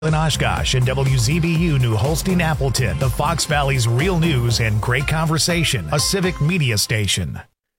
In Oshkosh and WZBU New Holstein Appleton, the Fox Valley's real news and great conversation, a civic media station.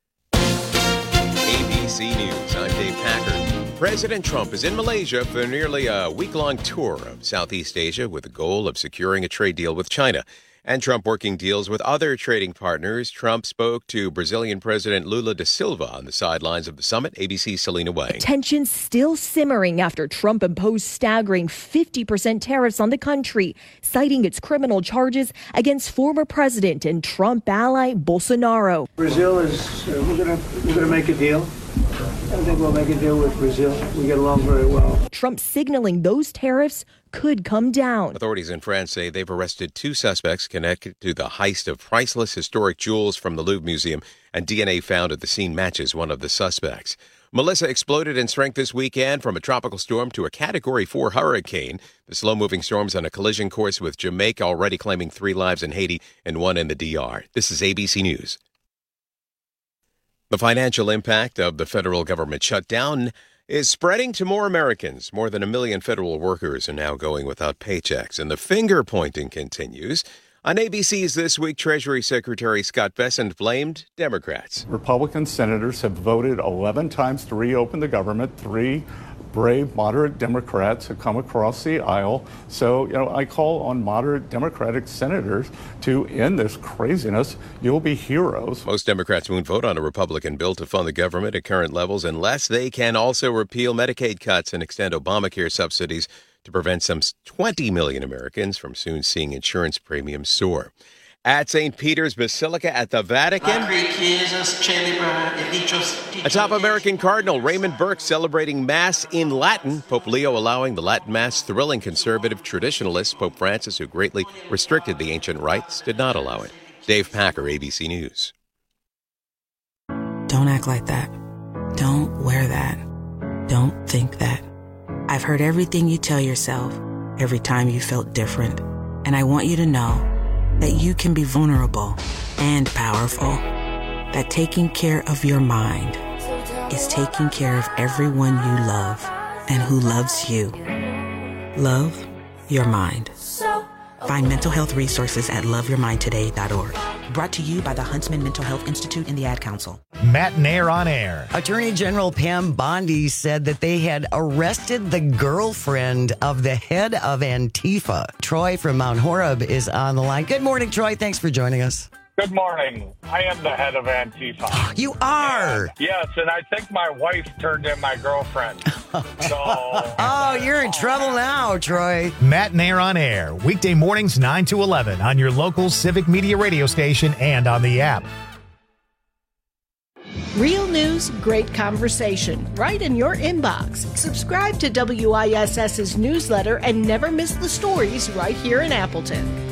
ABC News, I'm Dave Packard. President Trump is in Malaysia for nearly a week-long tour of Southeast Asia with the goal of securing a trade deal with China. And Trump working deals with other trading partners. Trump spoke to Brazilian President Lula da Silva on the sidelines of the summit. ABC's Selena Wang. Tensions still simmering after Trump imposed staggering 50% tariffs on the country, citing its criminal charges against former president and Trump ally Bolsonaro. Brazil is, we're gonna make a deal. I think we'll make a deal with Brazil. We get along very well. Trump signaling those tariffs could come down. Authorities in France say they've arrested 2 suspects connected to the heist of priceless historic jewels from the Louvre Museum, and DNA found at the scene matches one of the suspects. Melissa exploded in strength this weekend from a tropical storm to a Category 4 hurricane. The slow-moving storm's on a collision course with Jamaica, already claiming 3 lives in Haiti and 1 in the DR. This is ABC News. The financial impact of the federal government shutdown is spreading to more Americans. More than 1 million federal workers are now going without paychecks, and the finger-pointing continues. On ABC's This Week, Treasury Secretary Scott Bessent blamed Democrats. Republican senators have voted 11 times to reopen the government. 3 brave, moderate Democrats have come across the aisle. So, I call on moderate Democratic senators to end this craziness. You'll be heroes. Most Democrats won't vote on a Republican bill to fund the government at current levels unless they can also repeal Medicaid cuts and extend Obamacare subsidies to prevent some 20 million Americans from soon seeing insurance premiums soar. At St. Peter's Basilica at the Vatican, a top American cardinal, Raymond Burke, celebrating Mass in Latin. Pope Leo allowing the Latin Mass, thrilling conservative traditionalists. Pope Francis, who greatly restricted the ancient rites, did not allow it. Dave Packer, ABC News. Don't act like that. Don't wear that. Don't think that. I've heard everything you tell yourself every time you felt different. And I want you to know that you can be vulnerable and powerful. That taking care of your mind is taking care of everyone you love and who loves you. Love your mind. Find mental health resources at loveyourmindtoday.org. Brought to you by the Huntsman Mental Health Institute and the Ad Council. Matt Nair on air. Attorney General Pam Bondi said that they had arrested the girlfriend of the head of Antifa. Troy from Mount Horeb is on the line. Good morning, Troy. Thanks for joining us. Good morning. I am the head of Antifa. You are? Yes, and I think my wife turned in my girlfriend. So. Oh, you're in trouble now, Troy. Matt Nair on air. Weekday mornings 9 to 11 on your local civic media radio station and on the app. Real news, great conversation, right in your inbox. Subscribe to WISS's newsletter and never miss the stories right here in Appleton.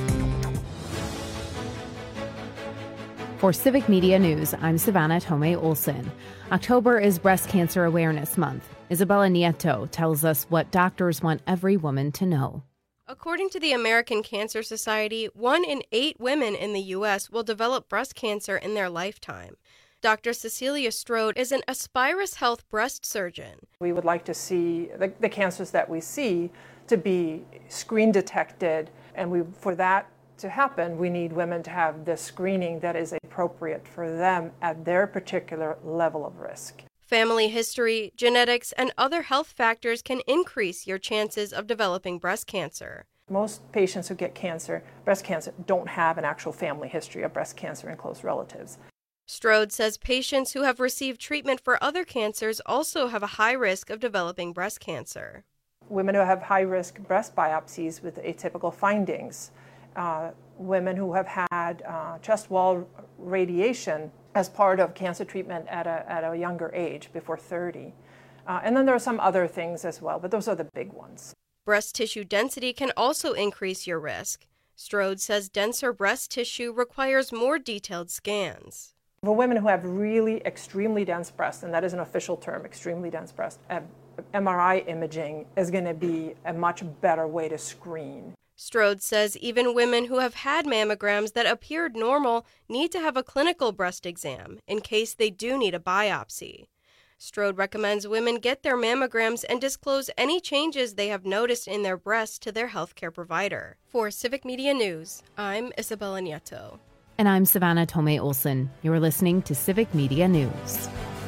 For Civic Media News, I'm Savannah Tomei Olson. October is Breast Cancer Awareness Month. Isabella Nieto tells us what doctors want every woman to know. According to the American Cancer Society, 1 in 8 women in the U.S. will develop breast cancer in their lifetime. Dr. Cecilia Strode is an Aspirus Health breast surgeon. We would like to see the cancers that we see to be screen detected, and for that to happen, we need women to have the screening that is appropriate for them at their particular level of risk. Family history, genetics, and other health factors can increase your chances of developing breast cancer. Most patients who get breast cancer, don't have an actual family history of breast cancer in close relatives. Strode says patients who have received treatment for other cancers also have a high risk of developing breast cancer. Women who have high-risk breast biopsies with atypical findings, women who have had chest wall radiation as part of cancer treatment at a younger age, before 30. And then there are some other things as well, but those are the big ones. Breast tissue density can also increase your risk. Strode says denser breast tissue requires more detailed scans. For women who have really extremely dense breasts, and that is an official term, extremely dense breast, MRI imaging is going to be a much better way to screen. Strode says even women who have had mammograms that appeared normal need to have a clinical breast exam in case they do need a biopsy. Strode recommends women get their mammograms and disclose any changes they have noticed in their breasts to their healthcare provider. For Civic Media News, I'm Isabella Nieto. And I'm Savannah Tomei Olson. You're listening to Civic Media News.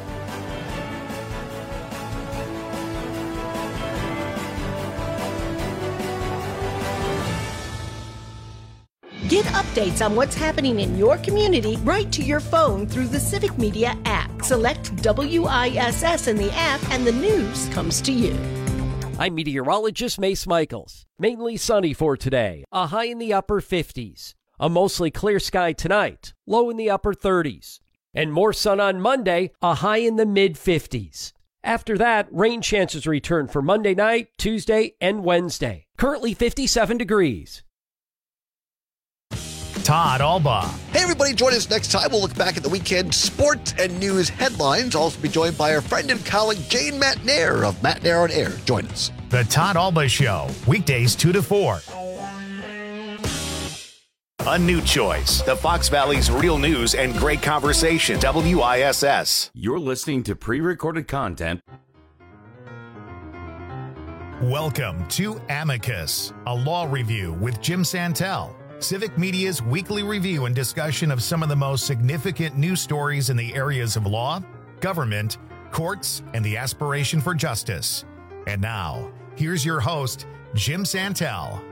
Get updates on what's happening in your community right to your phone through the Civic Media app. Select WISS in the app and the news comes to you. I'm meteorologist Mace Michaels. Mainly sunny for today, a high in the upper 50s. A mostly clear sky tonight, low in the upper 30s. And more sun on Monday, a high in the mid 50s. After that, rain chances return for Monday night, Tuesday, and Wednesday. Currently 57 degrees. Todd Alba. Hey, everybody, join us next time. We'll look back at the weekend sports and news headlines. Also be joined by our friend and colleague, Jane Matnair of Matnair on Air. Join us. The Todd Alba Show, weekdays 2 to 4. A new choice. The Fox Valley's real news and great conversation. WISS. You're listening to pre-recorded content. Welcome to Amicus, a law review with Jim Santel. Civic Media's weekly review and discussion of some of the most significant news stories in the areas of law, government, courts, and the aspiration for justice. And now, here's your host, Jim Santel.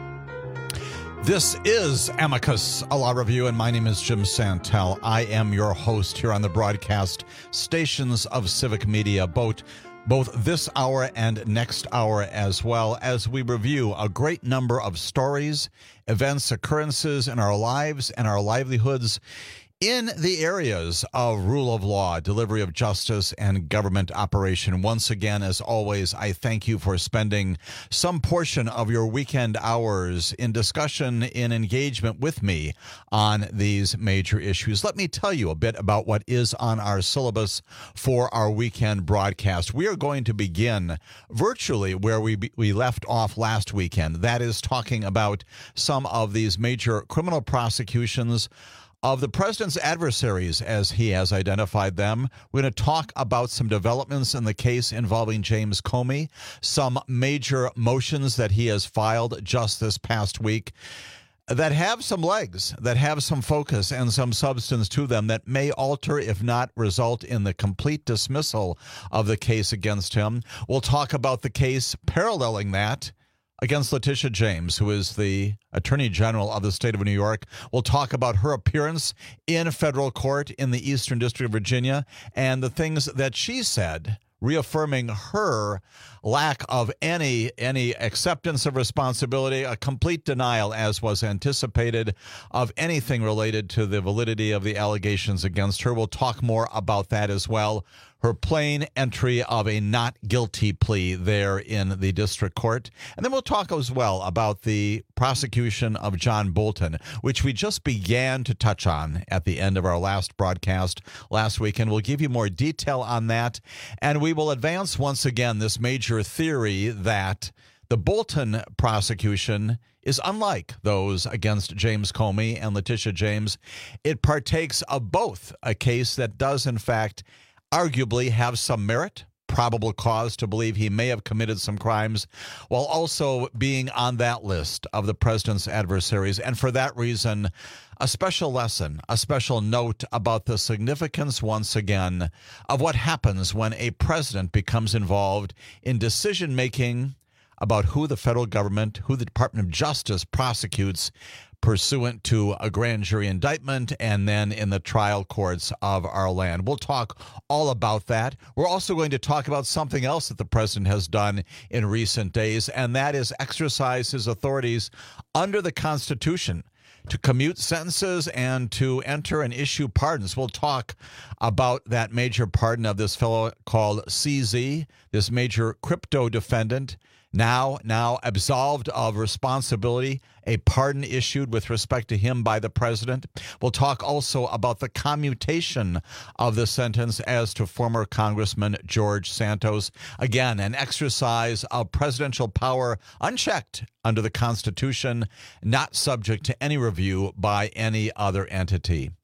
This is Amicus, a law review, and my name is Jim Santel. I am your host here on the broadcast stations of Civic Media, both this hour and next hour, as well as we review a great number of stories, events, occurrences in our lives and our livelihoods in the areas of rule of law, delivery of justice, and government operation. Once again, as always, I thank you for spending some portion of your weekend hours in discussion, in engagement with me on these major issues. Let me tell you a bit about what is on our syllabus for our weekend broadcast. We are going to begin virtually where we left off last weekend. That is talking about some of these major criminal prosecutions of the president's adversaries, as he has identified them. We're going to talk about some developments in the case involving James Comey, some major motions that he has filed just this past week that have some legs, that have some focus and some substance to them that may alter, if not result in the complete dismissal of the case against him. We'll talk about the case paralleling that against Letitia James, who is the Attorney General of the state of New York. We'll talk about her appearance in federal court in the Eastern District of Virginia and the things that she said, reaffirming her lack of any acceptance of responsibility, a complete denial, as was anticipated, of anything related to the validity of the allegations against her. We'll talk more about that as well. Her plain entry of a not guilty plea there in the district court. And then we'll talk as well about the prosecution of John Bolton, which we just began to touch on at the end of our last broadcast last week. And we'll give you more detail on that. And we will advance once again this major theory that the Bolton prosecution is unlike those against James Comey and Letitia James. It partakes of both a case that does, in fact, arguably have some merit, probable cause to believe he may have committed some crimes, while also being on that list of the president's adversaries. And for that reason, a special lesson, a special note about the significance, once again, of what happens when a president becomes involved in decision-making about who the federal government, who the Department of Justice prosecutes pursuant to a grand jury indictment and then in the trial courts of our land. We'll talk all about that. We're also going to talk about something else that the president has done in recent days, and that is exercise his authorities under the Constitution to commute sentences and to enter and issue pardons. We'll talk about that major pardon of this fellow called CZ, this major crypto defendant, now absolved of responsibility, a pardon issued with respect to him by the president. We'll talk also about the commutation of the sentence as to former Congressman George Santos. Again, an exercise of presidential power unchecked under the Constitution, not subject to any review by any other entity.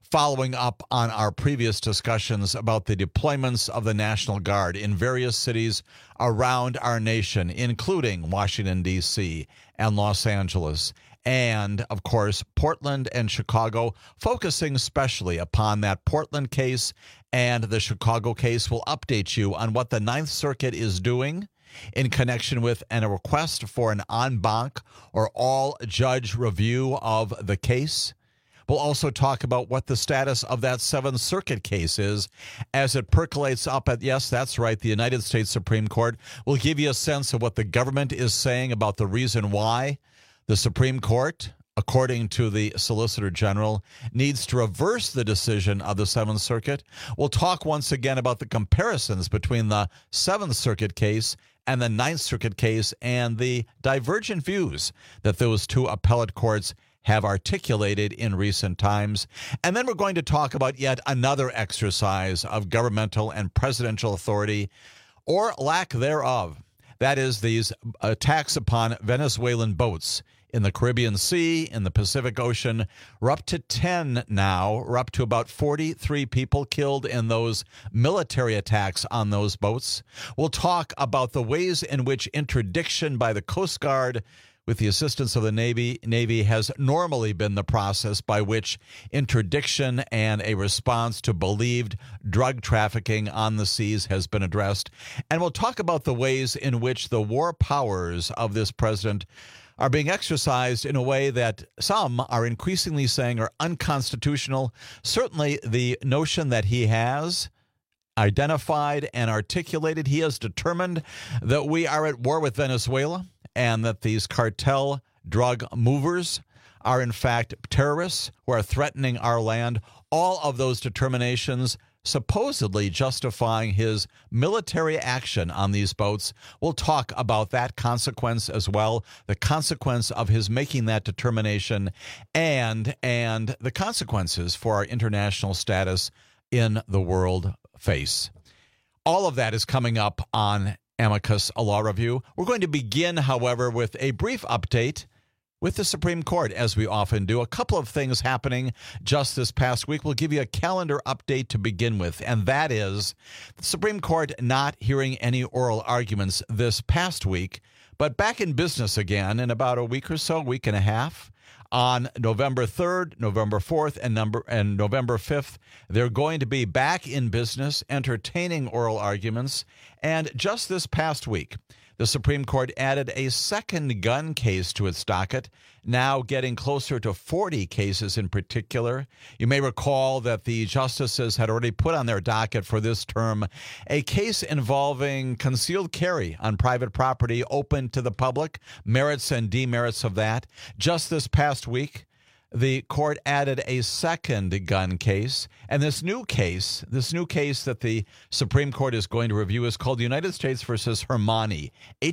following up on our previous discussions about the deployments of the National Guard in various cities around our nation, including Washington, D.C. and Los Angeles, and, of course, Portland and Chicago, focusing especially upon that Portland case and the Chicago case. We'll update you on what the Ninth Circuit is doing in connection with a request for an en banc or all-judge review of the case. We'll also talk about what the status of that Seventh Circuit case is as it percolates up at, yes, that's right, the United States Supreme Court. We'll give you a sense of what the government is saying about the reason why the Supreme Court, according to the Solicitor General, needs to reverse the decision of the Seventh Circuit. We'll talk once again about the comparisons between the Seventh Circuit case and the Ninth Circuit case and the divergent views that those two appellate courts have articulated in recent times. And then we're going to talk about yet another exercise of governmental and presidential authority, or lack thereof. That is, these attacks upon Venezuelan boats in the Caribbean Sea, in the Pacific Ocean. We're up to 10 now. We're up to about 43 people killed in those military attacks on those boats. We'll talk about the ways in which interdiction by the Coast Guard, with the assistance of the Navy has normally been the process by which interdiction and a response to believed drug trafficking on the seas has been addressed. And we'll talk about the ways in which the war powers of this president are being exercised in a way that some are increasingly saying are unconstitutional. Certainly the notion that he has identified and articulated, he has determined that we are at war with Venezuela and that these cartel drug movers are in fact terrorists who are threatening our land. All of those determinations supposedly justifying his military action on these boats. We'll talk about that consequence as well, the consequence of his making that determination, and the consequences for our international status in the world face. All of that is coming up on Amicus, a Law Review. We're going to begin, however, with a brief update with the Supreme Court, as we often do. A couple of things happening just this past week. We'll give you a calendar update to begin with, and that is the Supreme Court not hearing any oral arguments this past week, but back in business again in about a week or so, week and a half. On November 3rd, November 4th, and November 5th, they're going to be back in business, entertaining oral arguments. And just this past week, the Supreme Court added a second gun case to its docket, now getting closer to 40 cases in particular. You may recall that the justices had already put on their docket for this term a case involving concealed carry on private property open to the public, merits and demerits of that. Just this past week, the court added a second gun case, and this new case that the Supreme Court is going to review is called United States versus Hermani,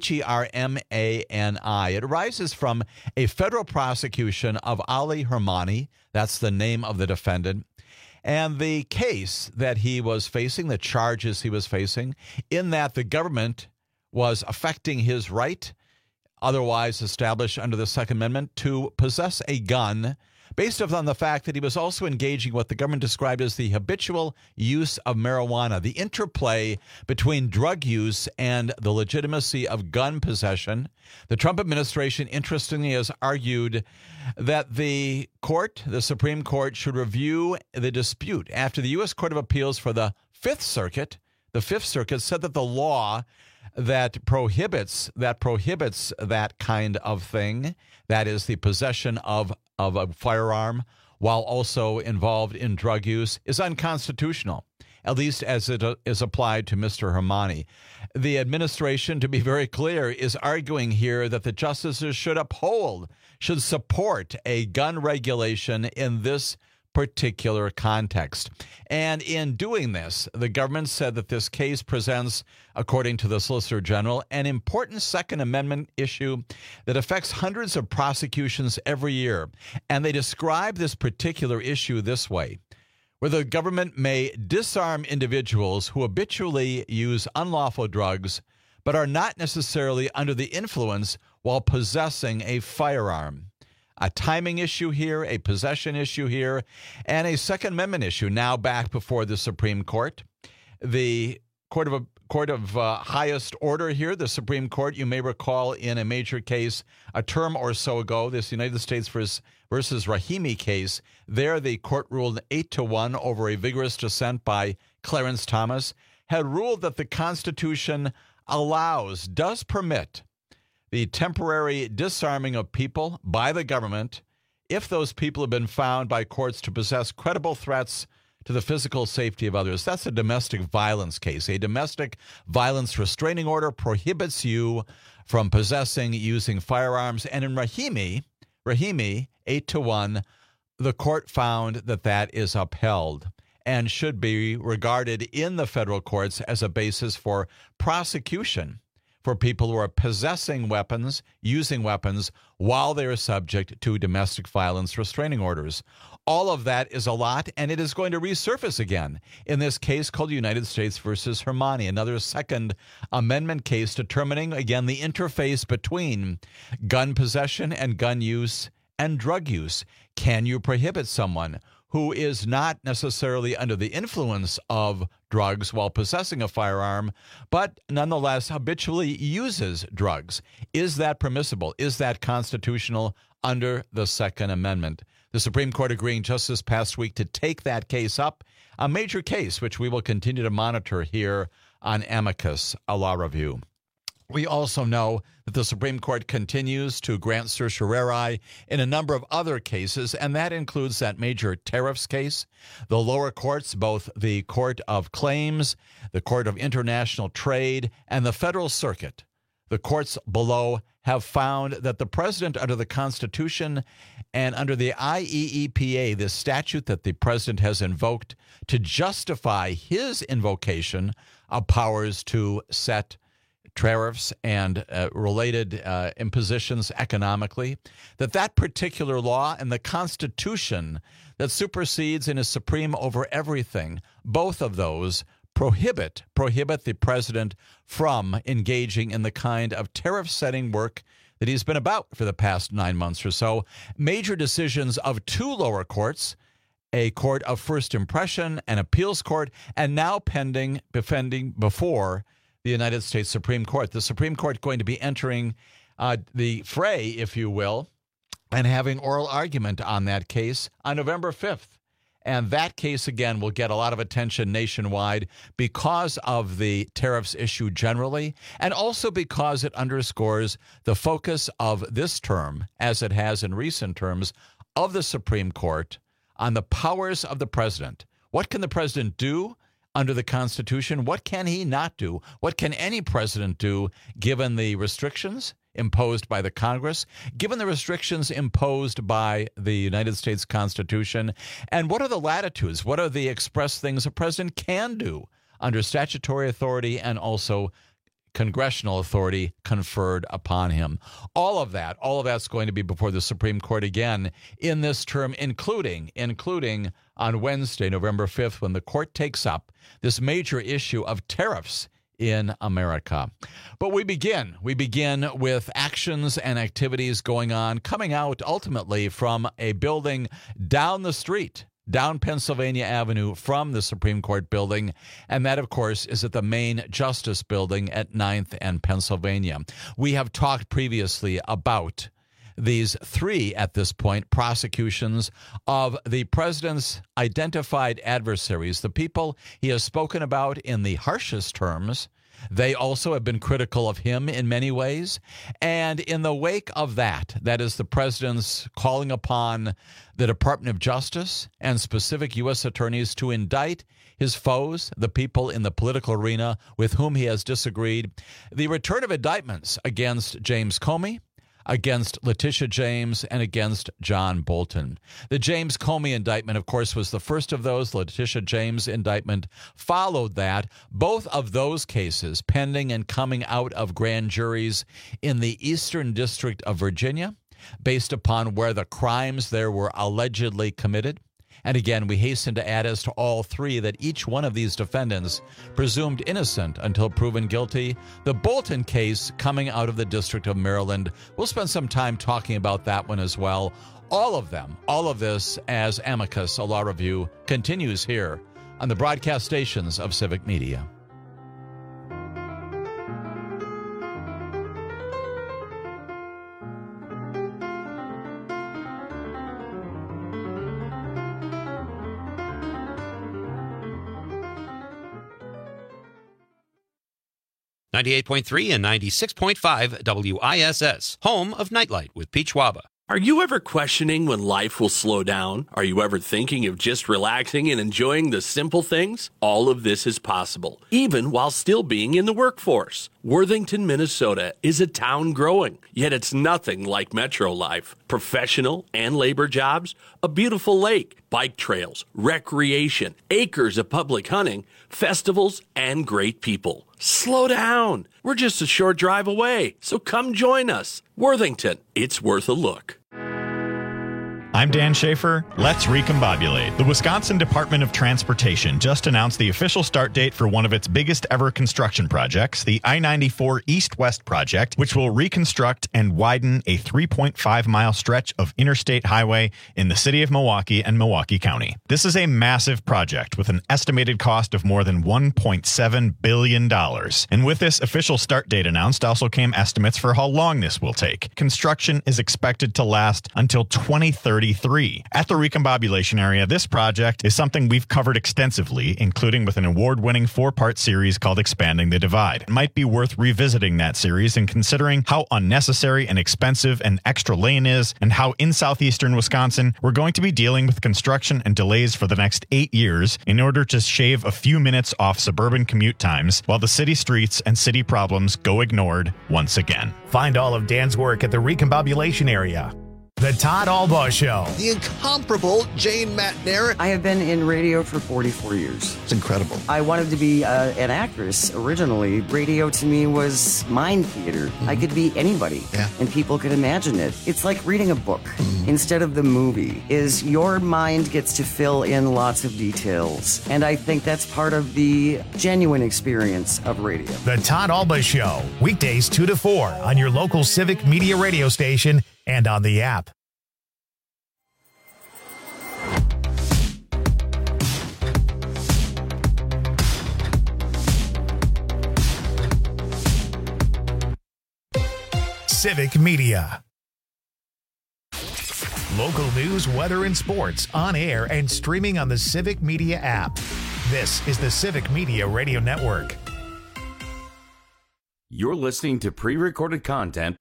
Hermani. It arises from a federal prosecution of Ali Hermani. That's the name of the defendant. And the case that he was facing, the charges he was facing, in that the government was affecting his right, otherwise established under the Second Amendment, to possess a gun based upon the fact that he was also engaging what the government described as the habitual use of marijuana, the interplay between drug use and the legitimacy of gun possession. The Trump administration, interestingly, has argued that the Supreme Court, should review the dispute after the U.S. Court of Appeals for the Fifth Circuit said that the law that prohibits that kind of thing, that is the possession of a firearm while also involved in drug use, is unconstitutional, at least as it is applied to Mr. Hermani. The administration, to be very clear, is arguing here that the justices should support a gun regulation in this particular context. And in doing this, the government said that this case presents, according to the Solicitor General, an important Second Amendment issue that affects hundreds of prosecutions every year. And they describe this particular issue this way: where the government may disarm individuals who habitually use unlawful drugs but are not necessarily under the influence while possessing a firearm. a timing issue here, a possession issue here, and a Second Amendment issue now back before the Supreme Court. The Court of highest order here, the Supreme Court, you may recall in a major case a term or so ago, this United States versus Rahimi case, there the court ruled 8-1 over a vigorous dissent by Clarence Thomas, had ruled that the Constitution does permit the temporary disarming of people by the government if those people have been found by courts to possess credible threats to the physical safety of others. That's a domestic violence case. A domestic violence restraining order prohibits you from using firearms. And in Rahimi, 8-1, the court found that is upheld and should be regarded in the federal courts as a basis for prosecution for people who are possessing weapons, using weapons, while they are subject to domestic violence restraining orders. All of that is a lot, and it is going to resurface again in this case called United States versus Hermani, another Second Amendment case determining, again, the interface between gun possession and gun use and drug use. Can you prohibit someone who is not necessarily under the influence of drugs while possessing a firearm, but nonetheless habitually uses drugs? Is that permissible? Is that constitutional under the Second Amendment? The Supreme Court agreeing just this past week to take that case up, a major case which we will continue to monitor here on Amicus, a law review. We also know that the Supreme Court continues to grant certiorari in a number of other cases, and that includes that major tariffs case. The lower courts, both the Court of Claims, the Court of International Trade, and the Federal Circuit, the courts below have found that the president under the Constitution and under the IEEPA, the statute that the president has invoked to justify his invocation of powers to set tariffs and related impositions economically, that particular law and the Constitution that supersedes and is supreme over everything, both of those prohibit the president from engaging in the kind of tariff-setting work that he's been about for the past 9 months or so. Major decisions of two lower courts, a court of first impression, an appeals court, and now pending before the United States Supreme Court. The Supreme Court going to be entering the fray, if you will, and having oral argument on that case on November 5th. And that case, again, will get a lot of attention nationwide because of the tariffs issue generally, and also because it underscores the focus of this term, as it has in recent terms, of the Supreme Court on the powers of the president. What can the president do under the Constitution? What can he not do? What can any president do given the restrictions imposed by the Congress, given the restrictions imposed by the United States Constitution? And what are the latitudes? What are the express things a president can do under statutory authority and also congressional authority conferred upon him? All of that's going to be before the Supreme Court again in this term, including on Wednesday, November 5th, when the court takes up this major issue of tariffs in America. But we begin with actions and activities going on, coming out ultimately from a building down the street, down Pennsylvania Avenue from the Supreme Court building, and that, of course, is at the main Justice Building at 9th and Pennsylvania. We have talked previously about these three, at this point, prosecutions of the president's identified adversaries, the people he has spoken about in the harshest terms. They also have been critical of him in many ways. And in the wake of that is the president's calling upon the Department of Justice and specific U.S. attorneys to indict his foes, the people in the political arena with whom he has disagreed. The return of indictments against James Comey, against Letitia James, and against John Bolton. The James Comey indictment, of course, was the first of those. Letitia James indictment followed that. Both of those cases pending and coming out of grand juries in the Eastern District of Virginia, based upon where the crimes there were allegedly committed. And again, we hasten to add as to all three that each one of these defendants presumed innocent until proven guilty. The Bolton case coming out of the District of Maryland. We'll spend some time talking about that one as well. All of them, all of this as Amicus, a law review, continues here on the broadcast stations of Civic Media. .3 and 96.5 WISS, home of Nightlight with Pete Schwaba. Are you ever questioning when life will slow down? Are you ever thinking of just relaxing and enjoying the simple things? All of this is possible, even while still being in the workforce. Worthington, Minnesota is a town growing, yet it's nothing like metro life. Professional and labor jobs, a beautiful lake, bike trails, recreation, acres of public hunting, festivals, and great people. Slow down. We're just a short drive away, so come join us. Worthington, it's worth a look. I'm Dan Schaefer. Let's recombobulate. The Wisconsin Department of Transportation just announced the official start date for one of its biggest ever construction projects, the I-94 East-West project, which will reconstruct and widen a 3.5-mile stretch of interstate highway in the city of Milwaukee and Milwaukee County. This is a massive project with an estimated cost of more than $1.7 billion. And with this official start date announced also came estimates for how long this will take. Construction is expected to last until 2030. At the recombobulation area, this project is something we've covered extensively, including with an award-winning 4-part series called Expanding the Divide. It might be worth revisiting that series and considering how unnecessary and expensive an extra lane is, and how in southeastern Wisconsin we're going to be dealing with construction and delays for the next 8 years in order to shave a few minutes off suburban commute times, while the city streets and city problems go ignored once again. Find all of Dan's work at the recombobulation area. The Todd Albaugh Show. The incomparable Jane McNair. I have been in radio for 44 years. It's incredible. I wanted to be an actress originally. Radio to me was mind theater. Mm-hmm. I could be anybody, and people could imagine it. It's like reading a book instead of the movie. Is your mind gets to fill in lots of details, and I think that's part of the genuine experience of radio. The Todd Albaugh Show, weekdays 2 to 4 on your local Civic Media radio station and on the app. Civic Media. Local news, weather, and sports on air and streaming on the Civic Media app. This is the Civic Media Radio Network. You're listening to pre-recorded content.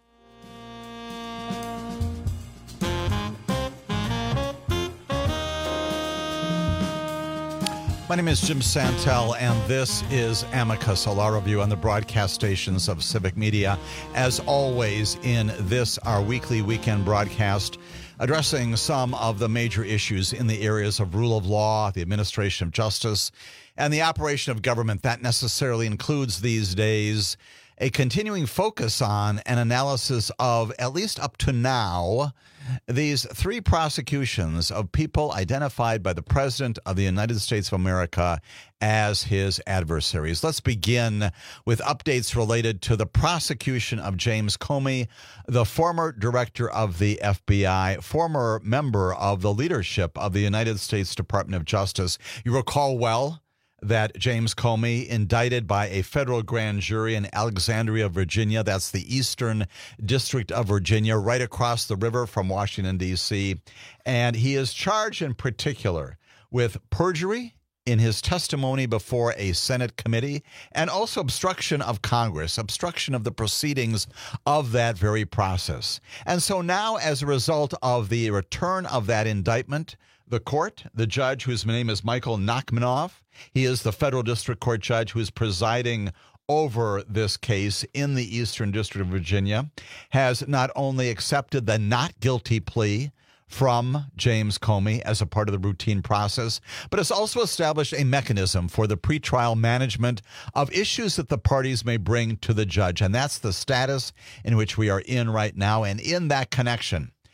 My name is Jim Santel, and this is Amicus, a law review on the broadcast stations of Civic Media. As always, in this, our weekly weekend broadcast, addressing some of the major issues in the areas of rule of law, the administration of justice, and the operation of government. That necessarily includes these days a continuing focus on an analysis of, at least up to now, these 3 prosecutions of people identified by the President of the United States of America as his adversaries. Let's begin with updates related to the prosecution of James Comey, the former director of the FBI, former member of the leadership of the United States Department of Justice. You recall well that James Comey, indicted by a federal grand jury in Alexandria, Virginia, that's the Eastern District of Virginia, right across the river from Washington, D.C., and he is charged in particular with perjury in his testimony before a Senate committee, and also obstruction of Congress, obstruction of the proceedings of that very process. And so now, as a result of the return of that indictment, the court, the judge, whose name is Michael Nachmanoff, he is the federal district court judge who is presiding over this case in the Eastern District of Virginia, has not only accepted the not guilty plea from James Comey as a part of the routine process, but has also established a mechanism for the pretrial management of issues that the parties may bring to the judge. And that's the status in which we are in right now. And in that connection,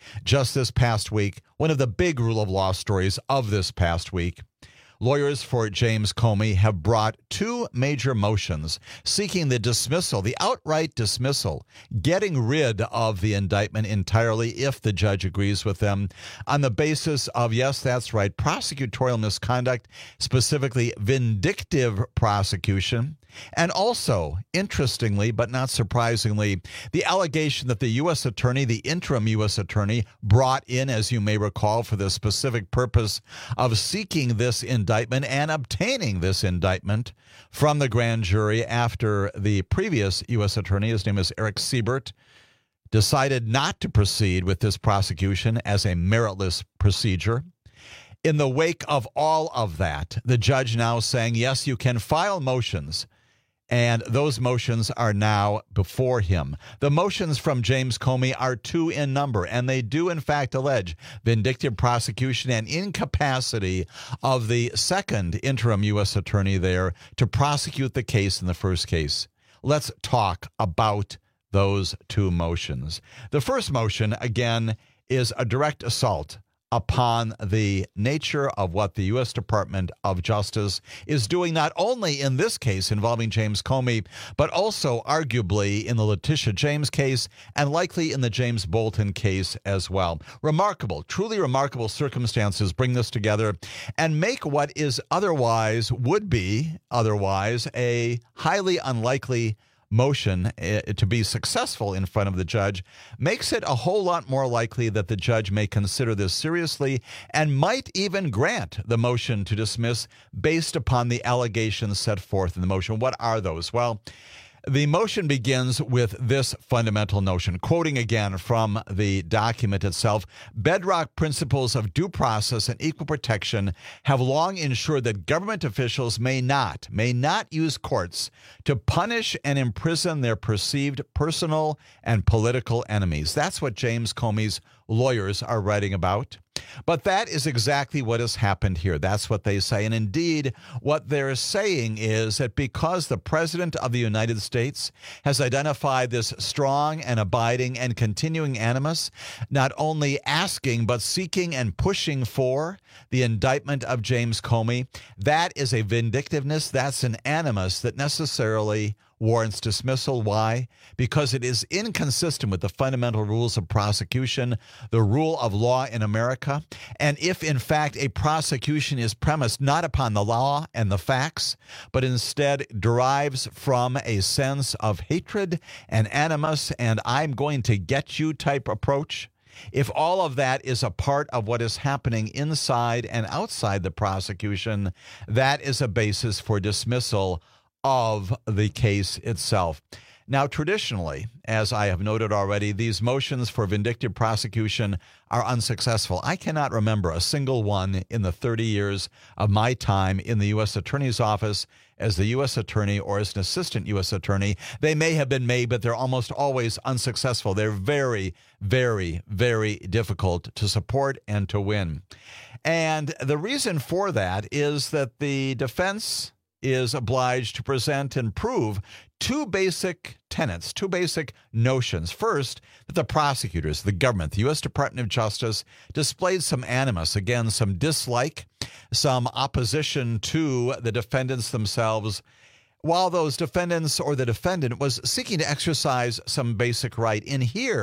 just this past week, one of the big rule of law stories of this past week. Lawyers for James Comey have brought two major motions seeking the dismissal, the outright dismissal, getting rid of the indictment entirely if the judge agrees with them on the basis of, yes, that's right, prosecutorial misconduct, specifically vindictive prosecution. And also, interestingly, but not surprisingly, the allegation that the U.S. attorney, the interim U.S. attorney, brought in, as you may recall, for the specific purpose of seeking this indictment and obtaining this indictment from the grand jury after the previous U.S. attorney, his name is Eric Siebert, decided not to proceed with this prosecution as a meritless procedure. In the wake of all of that, the judge now saying, yes, you can file motions. And those motions are now before him. The motions from James Comey are two in number, and they do, in fact, allege vindictive prosecution and incapacity of the second interim U.S. attorney there to prosecute the case in the first case. Let's talk about those two motions. The first motion, again, is a direct assault upon the nature of what the U.S. Department of Justice is doing, not only in this case involving James Comey, but also arguably in the Letitia James case and likely in the James Bolton case as well. Remarkable, truly remarkable circumstances bring this together and make what is would be otherwise, a highly unlikely motion to be successful in front of the judge, makes it a whole lot more likely that the judge may consider this seriously and might even grant the motion to dismiss based upon the allegations set forth in the motion. What are those? Well, the motion begins with this fundamental notion, quoting again from the document itself. Bedrock principles of due process and equal protection have long ensured that government officials may not use courts to punish and imprison their perceived personal and political enemies. That's what James Comey's lawyers are writing about. But that is exactly what has happened here. That's what they say. And indeed, what they're saying is that because the President of the United States has identified this strong and abiding and continuing animus, not only asking but seeking and pushing for the indictment of James Comey, that is a vindictiveness, that's an animus that necessarily warrants dismissal. Why? Because it is inconsistent with the fundamental rules of prosecution, the rule of law in America. And if, in fact, a prosecution is premised not upon the law and the facts, but instead derives from a sense of hatred and animus and I'm going to get you type approach, if all of that is a part of what is happening inside and outside the prosecution, that is a basis for dismissal of the case itself. Now, traditionally, as I have noted already, these motions for vindictive prosecution are unsuccessful. I cannot remember a single one in the 30 years of my time in the U.S. Attorney's Office as the U.S. Attorney or as an assistant U.S. Attorney. They may have been made, but they're almost always unsuccessful. They're very, very, very difficult to support and to win. And the reason for that is that the defense is obliged to present and prove two basic tenets, two basic notions. First, that the prosecutors, the government, the U.S. Department of Justice displayed some animus, again, some dislike, some opposition to the defendants themselves, while those defendants or the defendant was seeking to exercise some basic right. In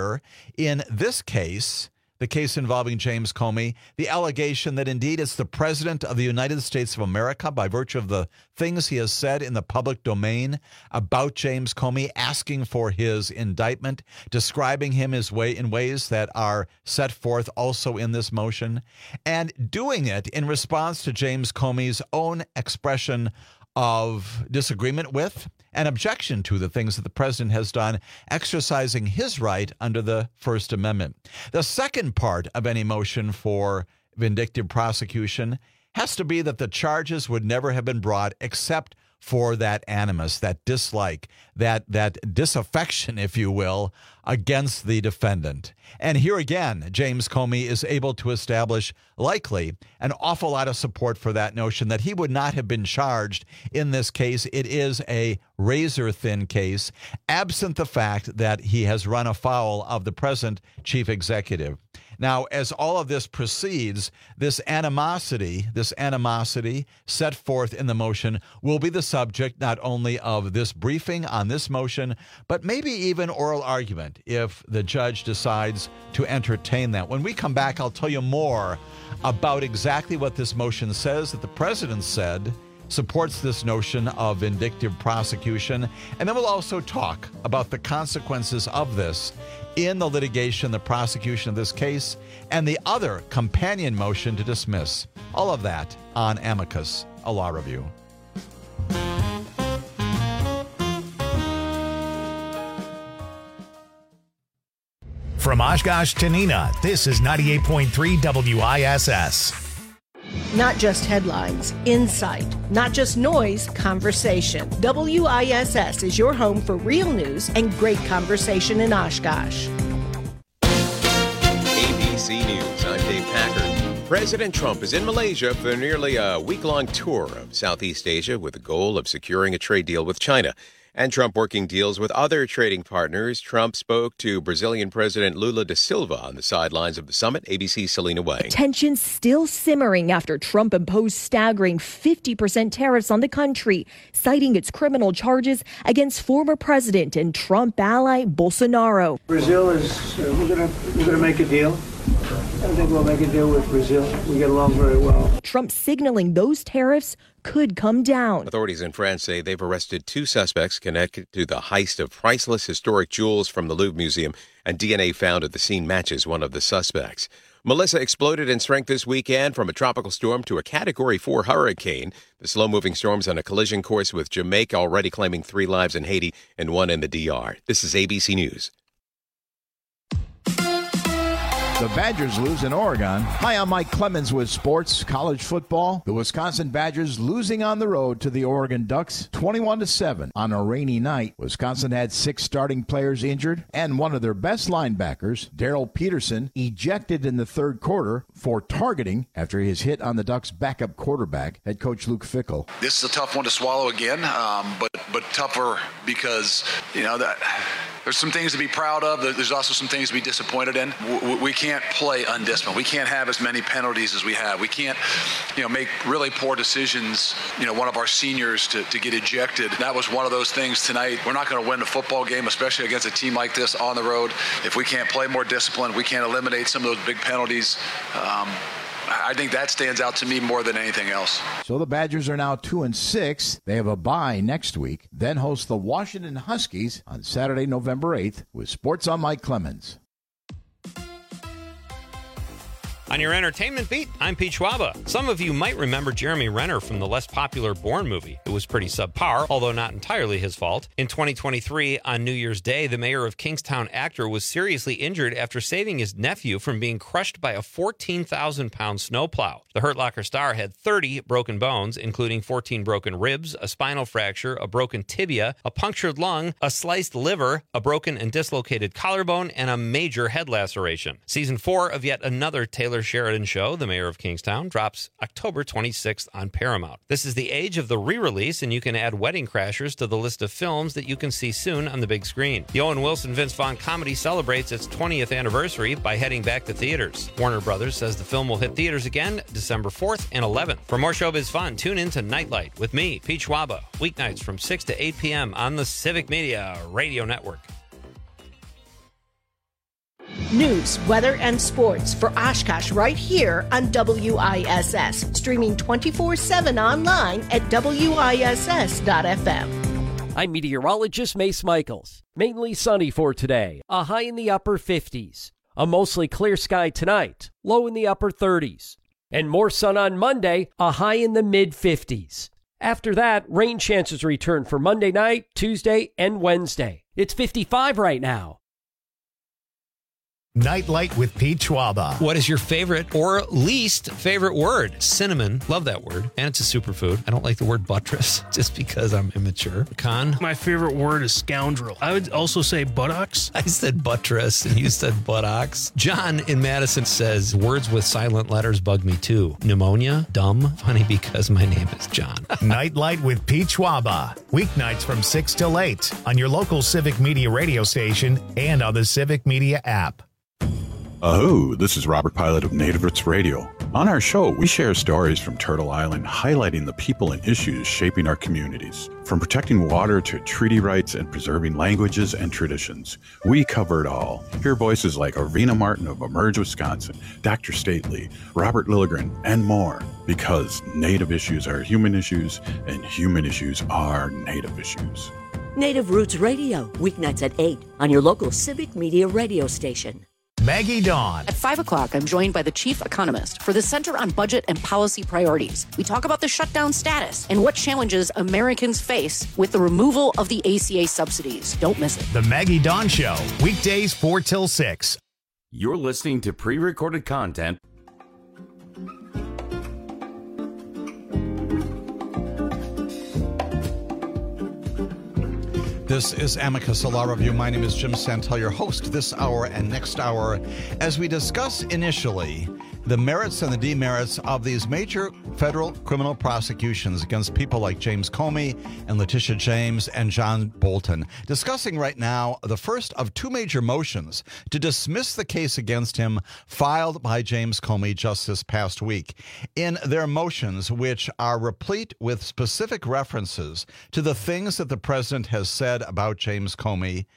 this case, the case involving James Comey, the allegation that indeed it's the President of the United States of America, by virtue of the things he has said in the public domain about James Comey, asking for his indictment, describing him in ways that are set forth also in this motion, and doing it in response to James Comey's own expression of disagreement with and objection to the things that the president has done, exercising his right under the First Amendment. The second part of any motion for vindictive prosecution has to be that the charges would never have been brought except for that animus, that dislike, that disaffection, if you will, against the defendant. And here again, James Comey is able to establish likely an awful lot of support for that notion that he would not have been charged in this case. It is a razor-thin case, absent the fact that he has run afoul of the present chief executive. Now, as all of this proceeds, this animosity set forth in the motion will be the subject not only of this briefing on this motion, but maybe even oral argument if the judge decides to entertain that. When we come back, I'll tell you more about exactly what this motion says that the president said supports this notion of vindictive prosecution. And then we'll also talk about the consequences of this in the litigation, the prosecution of this case, and the other companion motion to dismiss. All of that on Amicus, a law review. From Oshkosh to Neenah, this is 98.3 WISS. Not just headlines, insight. Not just noise, conversation. WISS is your home for real news and great conversation in Oshkosh. ABC News, I'm Dave Packard. President Trump is in Malaysia for nearly a week-long tour of Southeast Asia with the goal of securing a trade deal with China. And Trump working deals with other trading partners. Trump spoke to Brazilian President Lula da Silva on the sidelines of the summit. ABC's Selena Wang. Tensions still simmering after Trump imposed staggering 50% tariffs on the country, citing its criminal charges against former president and Trump ally Bolsonaro. Brazil is, we're gonna make a deal. I think we'll make a deal with Brazil. We get along very well. Trump signaling those tariffs could come down. Authorities in France say they've arrested 2 suspects connected to the heist of priceless historic jewels from the Louvre Museum, and DNA found at the scene matches one of the suspects. Melissa exploded in strength this weekend from a tropical storm to a Category 4 hurricane. The slow-moving storm's on a collision course with Jamaica, already claiming 3 lives in Haiti and 1 in the DR. This is ABC News. The Badgers lose in Oregon. Hi, I'm Mike Clemens with sports, college football. The Wisconsin Badgers losing on the road to the Oregon Ducks 21-7 on a rainy night. Wisconsin had 6 starting players injured and one of their best linebackers, Darrell Peterson, ejected in the third quarter for targeting after his hit on the Ducks' backup quarterback, head coach Luke Fickell. This is a tough one to swallow again, but tougher because, that there's some things to be proud of. There's also some things to be disappointed in. We can't play undisciplined. We can't have as many penalties as we have. We can't, make really poor decisions. One of our seniors to get ejected. That was one of those things tonight. We're not going to win the football game, especially against a team like this on the road. If we can't play more disciplined, we can't eliminate some of those big penalties. I think that stands out to me more than anything else. So the Badgers are now 2-6. They have a bye next week, then host the Washington Huskies on Saturday, November 8th with Sports on Mike Clemens. On your entertainment beat, I'm Pete Schwaba. Some of you might remember Jeremy Renner from the less popular Bourne movie. It was pretty subpar, although not entirely his fault. In 2023, on New Year's Day, the mayor of Kingstown actor was seriously injured after saving his nephew from being crushed by a 14,000-pound snowplow. The Hurt Locker star had 30 broken bones, including 14 broken ribs, a spinal fracture, a broken tibia, a punctured lung, a sliced liver, a broken and dislocated collarbone, and a major head laceration. Season 4 of yet another Taylor Sheridan show, The Mayor of Kingstown, drops October 26th on Paramount. This is the age of the re-release, and you can add Wedding Crashers to the list of films that you can see soon on the big screen. The Owen Wilson Vince Vaughn comedy celebrates its 20th anniversary by heading back to theaters. Warner Brothers says the film will hit theaters again December 4th and 11th. For more showbiz fun, tune in to Nightlight with me, Pete Schwaba, weeknights from 6 to 8 p.m. on the Civic Media Radio Network. News, weather, and sports for Oshkosh right here on WISS. Streaming 24/7 online at WISS.FM. I'm meteorologist Mace Michaels. Mainly sunny for today, a high in the upper 50s. A mostly clear sky tonight, low in the upper 30s. And more sun on Monday, a high in the mid-50s. After that, rain chances return for Monday night, Tuesday, and Wednesday. It's 55 right now. Nightlight with Pete Schwaba. What is your favorite or least favorite word? Cinnamon. Love that word. And it's a superfood. I don't like the word buttress just because I'm immature. Con? My favorite word is scoundrel. I would also say buttocks. I said buttress and you said buttocks. John in Madison says words with silent letters bug me too. Pneumonia. Dumb. Funny because my name is John. Nightlight with Pete Schwaba. Weeknights from 6 till 8 on your local Civic Media radio station and on the Civic Media app. Oh, this is Robert Pilot of Native Roots Radio. On our show, we share stories from Turtle Island, highlighting the people and issues shaping our communities. From protecting water to treaty rights and preserving languages and traditions, we cover it all. Hear voices like Arvina Martin of Emerge, Wisconsin, Dr. Stately, Robert Lilligren, and more. Because Native issues are human issues, and human issues are Native issues. Native Roots Radio, weeknights at 8 on your local Civic Media radio station. Maggie Dawn. At 5 o'clock, I'm joined by the chief economist for the Center on Budget and Policy Priorities. We talk about the shutdown status and what challenges Americans face with the removal of the ACA subsidies. Don't miss it. The Maggie Dawn Show, weekdays 4 till 6. You're listening to pre-recorded content. This is Amicus, a law review. My name is Jim Santel, your host this hour and next hour, as we discuss initially the merits and the demerits of these major federal criminal prosecutions against people like James Comey and Letitia James and John Bolton. Discussing right now the first of two major motions to dismiss the case against him filed by James Comey just this past week. In their motions, which are replete with specific references to the things that the president has said about James Comey,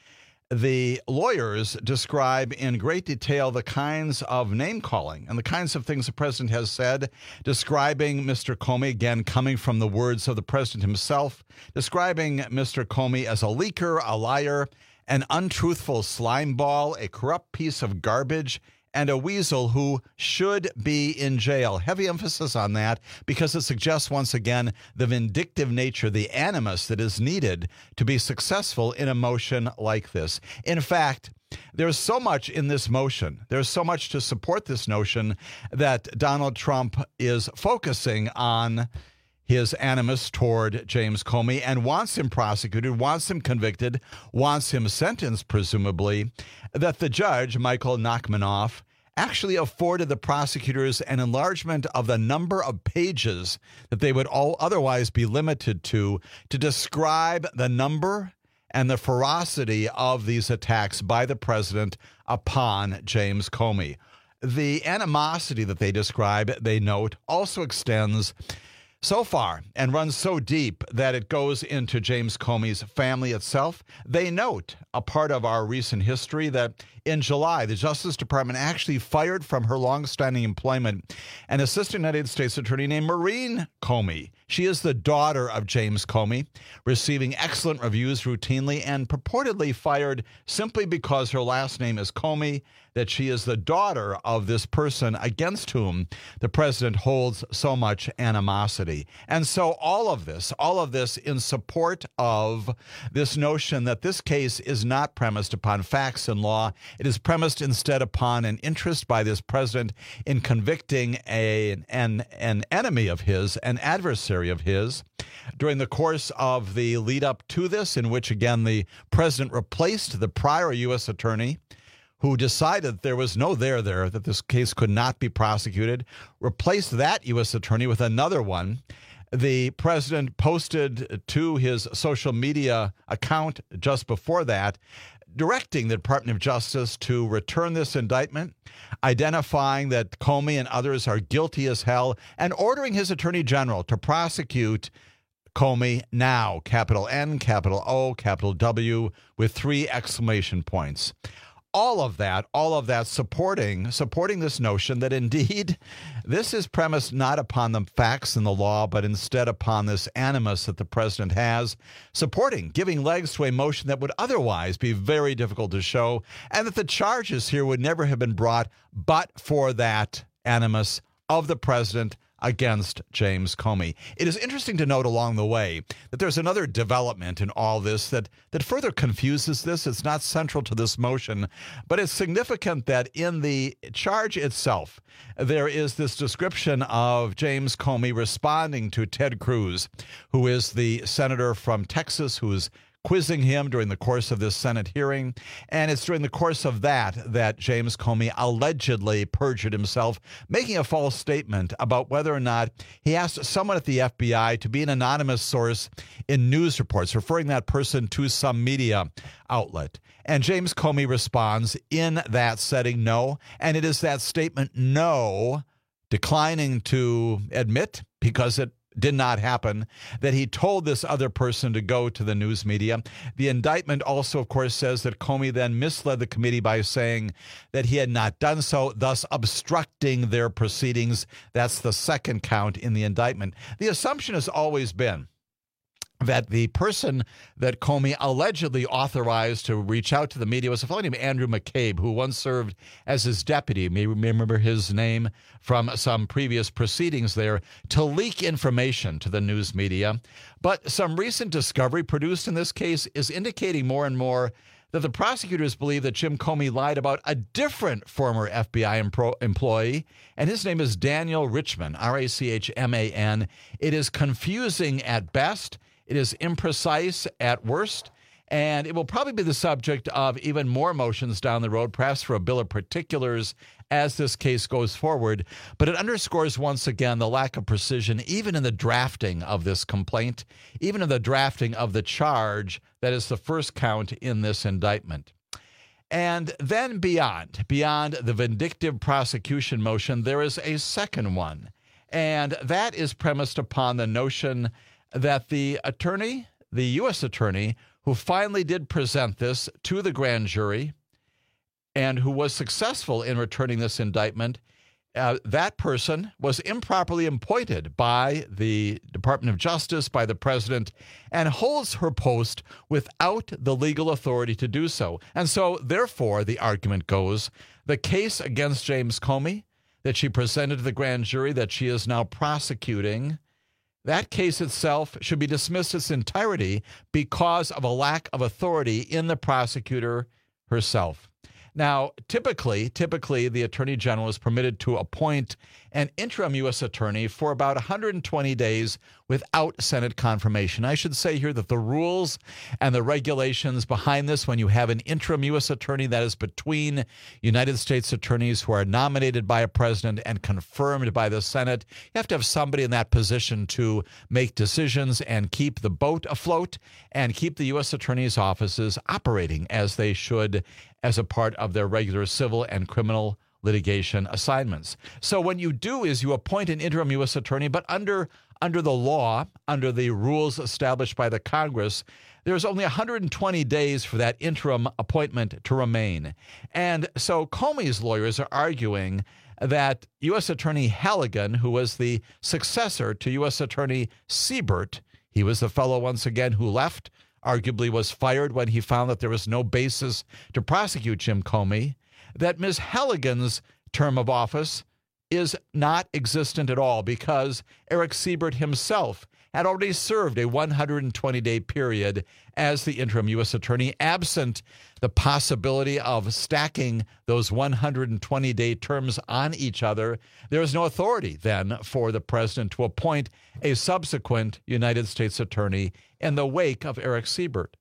the lawyers describe in great detail the kinds of name-calling and the kinds of things the president has said, describing Mr. Comey, again, coming from the words of the president himself, describing Mr. Comey as a leaker, a liar, an untruthful slimeball, a corrupt piece of garbage, and a weasel who should be in jail. Heavy emphasis on that because it suggests once again the vindictive nature, the animus that is needed to be successful in a motion like this. In fact, there's so much in this motion, there's so much to support this notion that Donald Trump is focusing on his animus toward James Comey and wants him prosecuted, wants him convicted, wants him sentenced, presumably, that the judge, Michael Nachmanoff, actually afforded the prosecutors an enlargement of the number of pages that they would all otherwise be limited to describe the number and the ferocity of these attacks by the president upon James Comey. The animosity that they describe, they note, also extends so far and runs so deep that it goes into James Comey's family itself. They note, a part of our recent history, that in July, the Justice Department actually fired from her longstanding employment an assistant United States attorney named Maureen Comey. She is the daughter of James Comey, receiving excellent reviews routinely and purportedly fired simply because her last name is Comey, that she is the daughter of this person against whom the president holds so much animosity. And so all of this in support of this notion that this case is not premised upon facts and law. It is premised instead upon an interest by this president in convicting an enemy of his, an adversary of his, during the course of the lead up to this, in which, again, the president replaced the prior U.S. attorney who decided there was no there, that this case could not be prosecuted, replaced that U.S. attorney with another one. The president posted to his social media account just before that, directing the Department of Justice to return this indictment, identifying that Comey and others are guilty as hell, and ordering his attorney general to prosecute Comey now, capital N, capital O, capital W, with 3 exclamation points. All of that supporting this notion that indeed this is premised not upon the facts and the law, but instead upon this animus that the president has, giving legs to a motion that would otherwise be very difficult to show, and that the charges here would never have been brought but for that animus of the president against James Comey. It is interesting to note along the way that there's another development in all this that further confuses this. It's not central to this motion, but it's significant that in the charge itself, there is this description of James Comey responding to Ted Cruz, who is the senator from Texas who's quizzing him during the course of this Senate hearing. And it's during the course of that James Comey allegedly perjured himself, making a false statement about whether or not he asked someone at the FBI to be an anonymous source in news reports, referring that person to some media outlet. And James Comey responds in that setting, no. And it is that statement, no, declining to admit, because it did not happen, that he told this other person to go to the news media. The indictment also, of course, says that Comey then misled the committee by saying that he had not done so, thus obstructing their proceedings. That's the second count in the indictment. The assumption has always been that the person that Comey allegedly authorized to reach out to the media was a fellow named Andrew McCabe, who once served as his deputy. You may remember his name from some previous proceedings there, to leak information to the news media. But some recent discovery produced in this case is indicating more and more that the prosecutors believe that Jim Comey lied about a different former FBI employee, and his name is Daniel Richman, Rachman. It is confusing at best. It is imprecise at worst, and it will probably be the subject of even more motions down the road, perhaps for a bill of particulars as this case goes forward. But it underscores once again the lack of precision, even in the drafting of this complaint, even in the drafting of the charge that is the first count in this indictment. And then beyond the vindictive prosecution motion, there is a second one, and that is premised upon the notion that the attorney, the U.S. attorney, who finally did present this to the grand jury and who was successful in returning this indictment, that person was improperly appointed by the Department of Justice, by the president, and holds her post without the legal authority to do so. And so, therefore, the argument goes, the case against James Comey that she presented to the grand jury that she is now prosecuting, that case itself should be dismissed in its entirety because of a lack of authority in the prosecutor herself. Now, typically, the Attorney General is permitted to appoint an interim U.S. attorney for about 120 days without Senate confirmation. I should say here that the rules and the regulations behind this, when you have an interim U.S. attorney, that is between United States attorneys who are nominated by a president and confirmed by the Senate, you have to have somebody in that position to make decisions and keep the boat afloat and keep the U.S. attorneys' offices operating as they should as a part of their regular civil and criminal litigation assignments. So what you do is you appoint an interim U.S. attorney, but under the law, under the rules established by the Congress, there's only 120 days for that interim appointment to remain. And so Comey's lawyers are arguing that U.S. Attorney Halligan, who was the successor to U.S. Attorney Siebert, he was the fellow, once again, who left, arguably was fired when he found that there was no basis to prosecute Jim Comey, that Ms. Halligan's term of office is not existent at all because Eric Siebert himself had already served a 120-day period as the interim U.S. attorney, absent the possibility of stacking those 120-day terms on each other. There is no authority then for the president to appoint a subsequent United States attorney in the wake of Eric Siebert.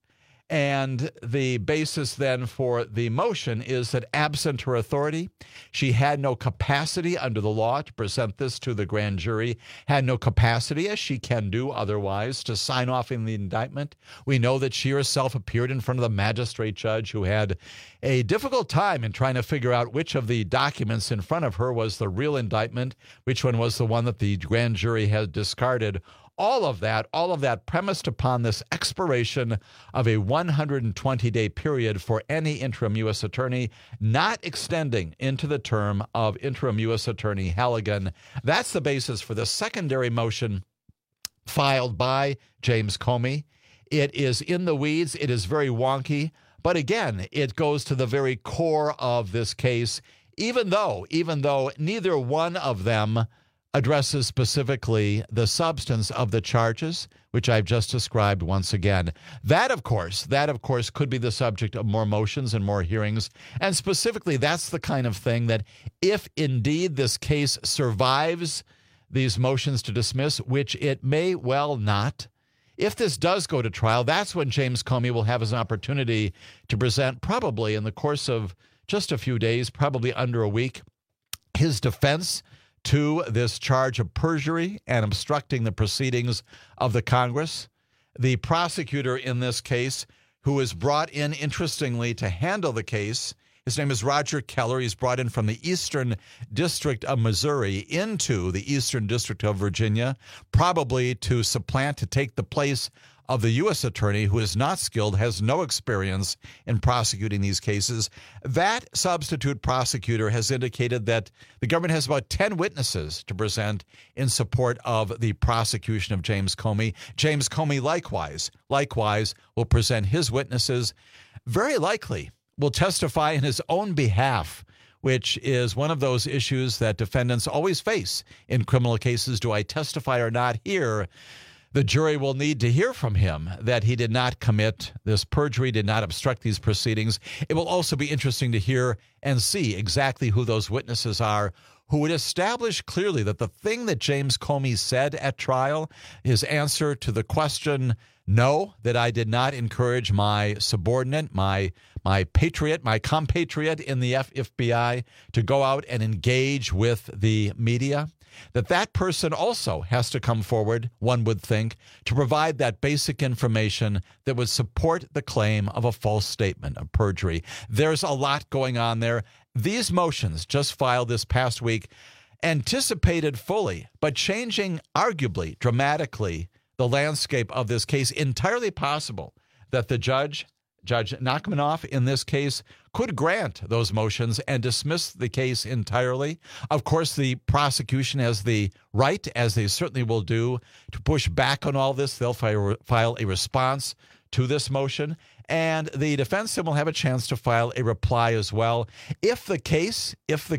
And the basis then for the motion is that absent her authority, she had no capacity under the law to present this to the grand jury, had no capacity, as she can do otherwise, to sign off in the indictment. We know that she herself appeared in front of the magistrate judge who had a difficult time in trying to figure out which of the documents in front of her was the real indictment, which one was the one that the grand jury had discarded. All of that premised upon this expiration of a 120-day period for any interim U.S. attorney, not extending into the term of interim U.S. Attorney Halligan. That's the basis for the secondary motion filed by James Comey. It is in the weeds. It is very wonky. But again, it goes to the very core of this case, even though neither one of them addresses specifically the substance of the charges, which I've just described once again. That, of course, could be the subject of more motions and more hearings. And specifically, that's the kind of thing that if indeed this case survives these motions to dismiss, which it may well not, If this does go to trial, that's when James Comey will have his opportunity to present, probably in the course of just a few days, probably under a week, his defense to this charge of perjury and obstructing the proceedings of the Congress. The prosecutor in this case, who is brought in, interestingly, to handle the case, his name is Roger Keller. He's brought in from the Eastern District of Missouri into the Eastern District of Virginia, probably to supplant, to take the place of the U.S. attorney, who is not skilled, has no experience in prosecuting these cases. That substitute prosecutor has indicated that the government has about 10 witnesses to present in support of the prosecution of James Comey. James Comey likewise will present his witnesses, very likely will testify in his own behalf, which is one of those issues that defendants always face in criminal cases. Do I testify or not? Here, the jury will need to hear from him that he did not commit this perjury, did not obstruct these proceedings. It will also be interesting to hear and see exactly who those witnesses are who would establish clearly that the thing that James Comey said at trial, his answer to the question, no, that I did not encourage my subordinate, my patriot, my compatriot in the FBI to go out and engage with the media, that person also has to come forward, one would think, to provide that basic information that would support the claim of a false statement of perjury. There's a lot going on there. These motions just filed this past week, anticipated fully, but changing arguably, dramatically, the landscape of this case. Entirely possible that the Judge Nachmanoff in this case could grant those motions and dismiss the case entirely. Of course, the prosecution has the right, as they certainly will do, to push back on all this. They'll file a response to this motion, and the defense team will have a chance to file a reply as well. If the case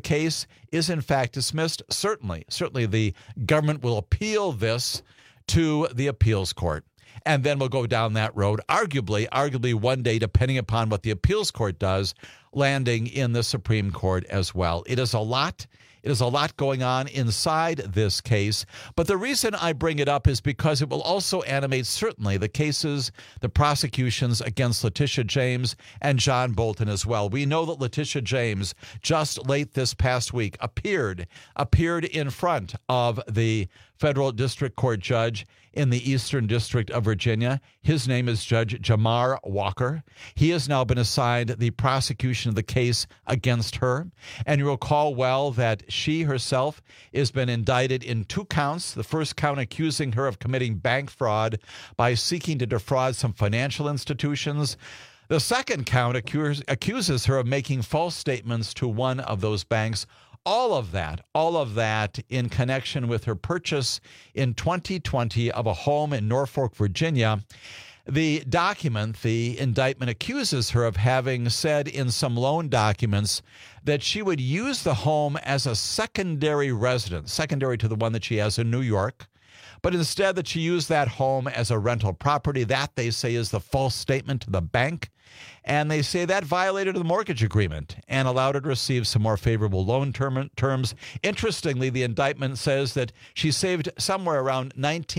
is in fact dismissed, certainly the government will appeal this to the appeals court. And then we'll go down that road, arguably one day, depending upon what the appeals court does, landing in the Supreme Court as well. It is a lot. It is a lot going on inside this case. But the reason I bring it up is because it will also animate, certainly, the cases, the prosecutions against Letitia James and John Bolton as well. We know that Letitia James, just late this past week, appeared in front of the federal district court judge in the Eastern District of Virginia. His name is Judge Jamar Walker. He has now been assigned the prosecution of the case against her. And you recall well that she herself has been indicted in 2 counts. The first count accusing her of committing bank fraud by seeking to defraud some financial institutions. The second count accuses her of making false statements to one of those banks. All of that in connection with her purchase in 2020 of a home in Norfolk, Virginia. The indictment accuses her of having said in some loan documents that she would use the home as a secondary residence, secondary to the one that she has in New York, but instead that she used that home as a rental property. That, they say, is the false statement to the bank. And they say that violated the mortgage agreement and allowed her to receive some more favorable loan terms. Interestingly, the indictment says that she saved somewhere around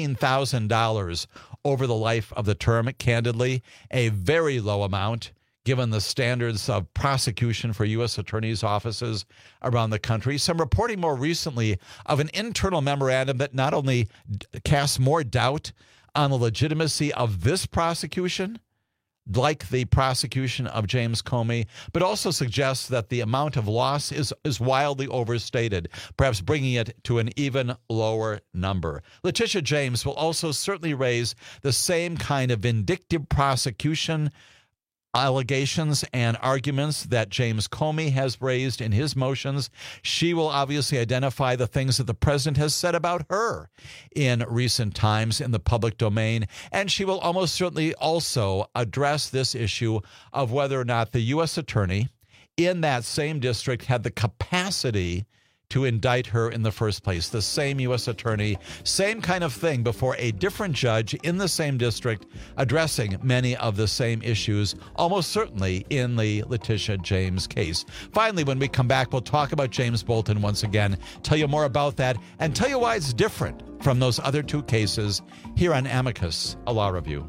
$19,000 over the life of the term. Candidly, a very low amount given the standards of prosecution for U.S. attorneys' offices around the country. Some reporting more recently of an internal memorandum that not only casts more doubt on the legitimacy of this prosecution, like the prosecution of James Comey, but also suggests that the amount of loss is wildly overstated, perhaps bringing it to an even lower number. Letitia James will also certainly raise the same kind of vindictive prosecution allegations and arguments that James Comey has raised in his motions. She will obviously identify the things that the president has said about her in recent times in the public domain, and she will almost certainly also address this issue of whether or not the U.S. attorney in that same district had the capacity to indict her in the first place. The same U.S. attorney, same kind of thing before a different judge in the same district, addressing many of the same issues, almost certainly in the Letitia James case. Finally, when we come back, we'll talk about James Bolton once again, tell you more about that, and tell you why it's different from those other two cases here on Amicus, a law review.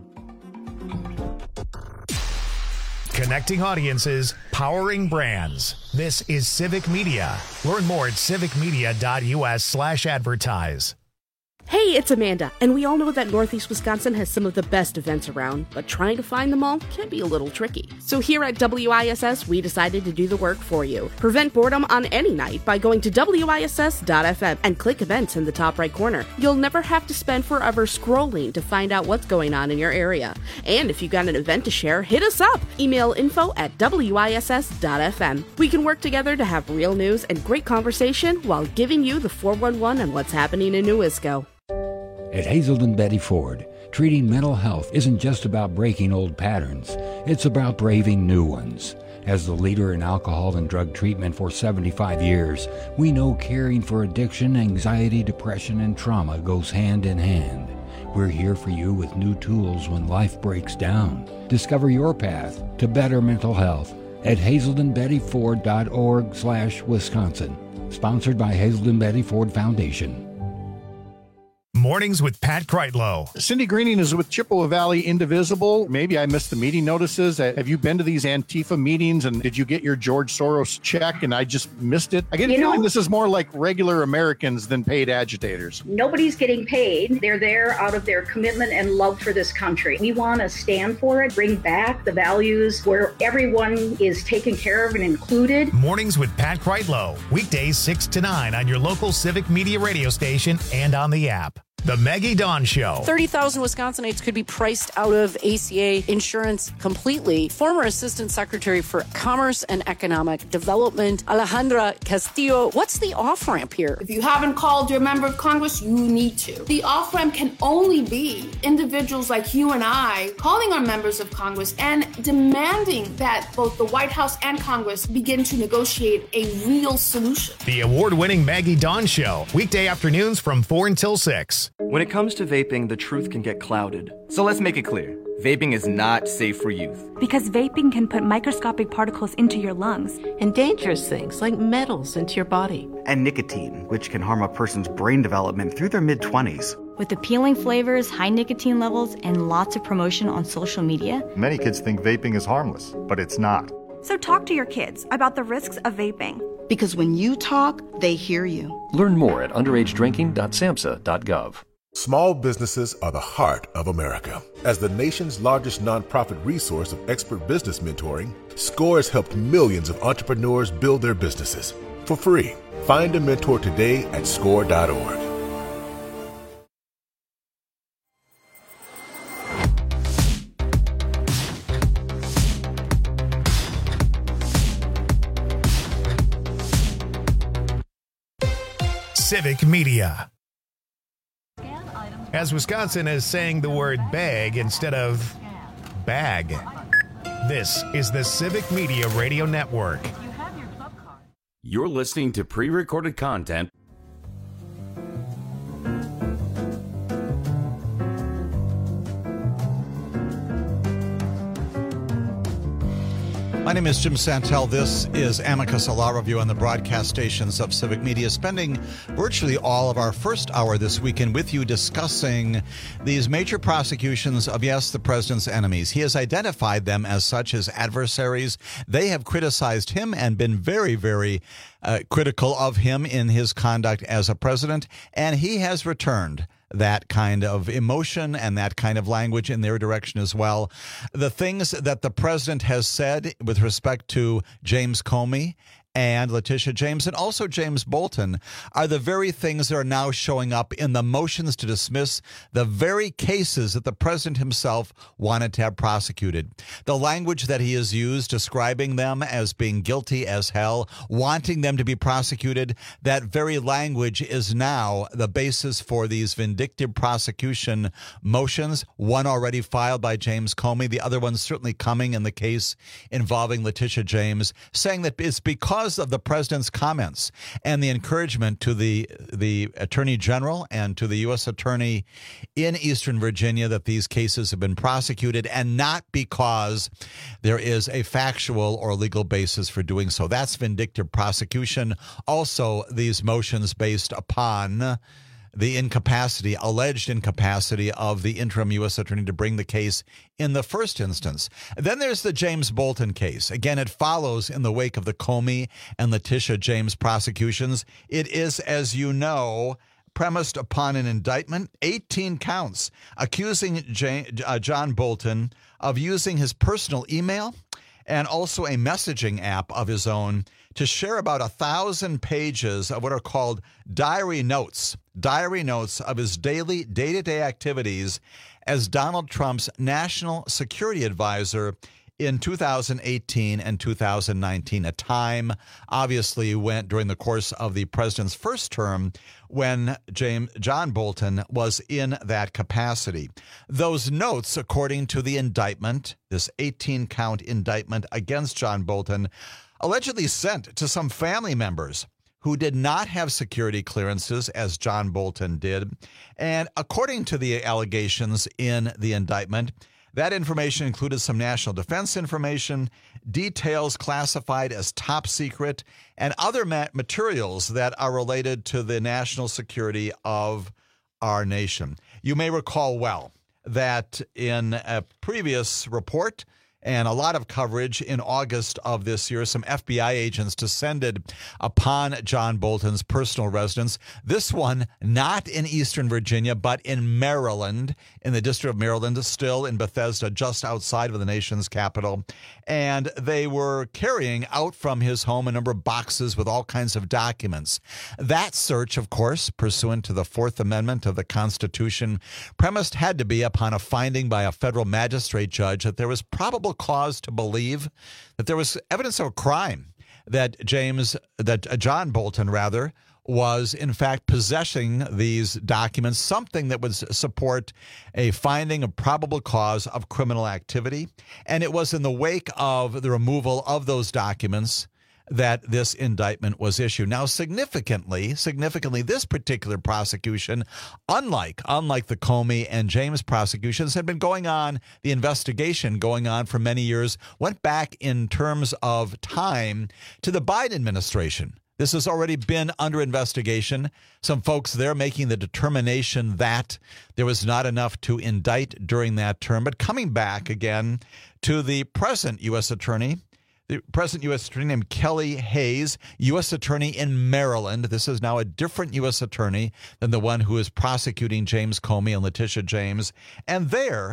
Connecting audiences, powering brands. This is Civic Media. Learn more at civicmedia.us/advertise. Hey, it's Amanda, and we all know that Northeast Wisconsin has some of the best events around, but trying to find them all can be a little tricky. So here at WISS, we decided to do the work for you. Prevent boredom on any night by going to WISS.FM and click events in the top right corner. You'll never have to spend forever scrolling to find out what's going on in your area. And if you got an event to share, hit us up. Email info@WISS.FM. We can work together to have real news and great conversation while giving you the 411 on what's happening in Newisco. At Hazelden Betty Ford, treating mental health isn't just about breaking old patterns, it's about braving new ones. As the leader in alcohol and drug treatment for 75 years, we know caring for addiction, anxiety, depression, and trauma goes hand in hand. We're here for you with new tools when life breaks down. Discover your path to better mental health at hazeldenbettyford.org/Wisconsin. Sponsored by Hazelden Betty Ford Foundation. Mornings with Pat Kreitlow. Cindy Greening is with Chippewa Valley Indivisible. Maybe I missed the meeting notices. Have you been to these Antifa meetings, and did you get your George Soros check and I just missed it? I get a feeling this is more like regular Americans than paid agitators. Nobody's getting paid. They're there out of their commitment and love for this country. We want to stand for it, bring back the values where everyone is taken care of and included. Mornings with Pat Kreitlow. Weekdays 6 to 9 on your local Civic Media radio station and on the app. The Maggie Dawn Show. 30,000 Wisconsinites could be priced out of ACA insurance completely. Former Assistant Secretary for Commerce and Economic Development, Alejandra Castillo. What's the off-ramp here? If you haven't called your member of Congress, you need to. The off-ramp can only be individuals like you and I calling our members of Congress and demanding that both the White House and Congress begin to negotiate a real solution. The award-winning Maggie Dawn Show. Weekday afternoons from 4 until 6. When it comes to vaping, the truth can get clouded. So let's make it clear. Vaping is not safe for youth. Because vaping can put microscopic particles into your lungs. And dangerous things like metals into your body. And nicotine, which can harm a person's brain development through their mid-20s. With appealing flavors, high nicotine levels, and lots of promotion on social media. Many kids think vaping is harmless, but it's not. So talk to your kids about the risks of vaping. Because when you talk, they hear you. Learn more at underagedrinking.samhsa.gov. Small businesses are the heart of America. As the nation's largest nonprofit resource of expert business mentoring, SCORE has helped millions of entrepreneurs build their businesses for free. Find a mentor today at SCORE.org. Civic Media. As Wisconsin is saying the word bag instead of bag. This is the Civic Media Radio Network. You're listening to pre-recorded content. My name is Jim Santel. This is Amicus, a law review on the broadcast stations of Civic Media, spending virtually all of our first hour this weekend with you discussing these major prosecutions of, yes, the president's enemies. He has identified them as such, as adversaries. They have criticized him and been very, very critical of him in his conduct as a president, and he has returned that kind of emotion and that kind of language in their direction as well. The things that the president has said with respect to James Comey and Letitia James and also James Bolton are the very things that are now showing up in the motions to dismiss the very cases that the president himself wanted to have prosecuted. The language that he has used describing them as being guilty as hell, wanting them to be prosecuted, that very language is now the basis for these vindictive prosecution motions, one already filed by James Comey, the other one certainly coming in the case involving Letitia James, saying that it's because because of the president's comments and the encouragement to the attorney general and to the U.S. attorney in Eastern Virginia that these cases have been prosecuted, and not because there is a factual or legal basis for doing so. That's vindictive prosecution. Also, these motions based upon the alleged incapacity of the interim U.S. attorney to bring the case in the first instance. Then there's the James Bolton case. Again, it follows in the wake of the Comey and Letitia James prosecutions. It is, as you know, premised upon an indictment, 18 counts, accusing John Bolton of using his personal email and also a messaging app of his own to share about 1,000 pages of what are called diary notes of his daily day-to-day activities as Donald Trump's national security advisor in 2018 and 2019, a time obviously went during the course of the president's first term when John Bolton was in that capacity. Those notes, according to the indictment, this 18-count indictment against John Bolton, allegedly sent to some family members who did not have security clearances, as John Bolton did. And according to the allegations in the indictment, that information included some national defense information, details classified as top secret, and other materials that are related to the national security of our nation. You may recall well that in a previous report and a lot of coverage in August of this year, some FBI agents descended upon John Bolton's personal residence. This one not in Eastern Virginia, but in Maryland, in the District of Maryland, still in Bethesda, just outside of the nation's capital. And they were carrying out from his home a number of boxes with all kinds of documents. That search, of course, pursuant to the Fourth Amendment of the Constitution, premised had to be upon a finding by a federal magistrate judge that there was probable cause to believe that there was evidence of a crime, that John Bolton was in fact possessing these documents, something that would support a finding of probable cause of criminal activity. And it was in the wake of the removal of those documents that this indictment was issued. Now, significantly, this particular prosecution, unlike the Comey and James prosecutions, had been going on, the investigation going on for many years, went back in terms of time to the Biden administration. This has already been under investigation. Some folks there making the determination that there was not enough to indict during that term. But coming back again to the present U.S. attorney, named Kelly Hayes, U.S. attorney in Maryland. This is now a different U.S. attorney than the one who is prosecuting James Comey and Letitia James. And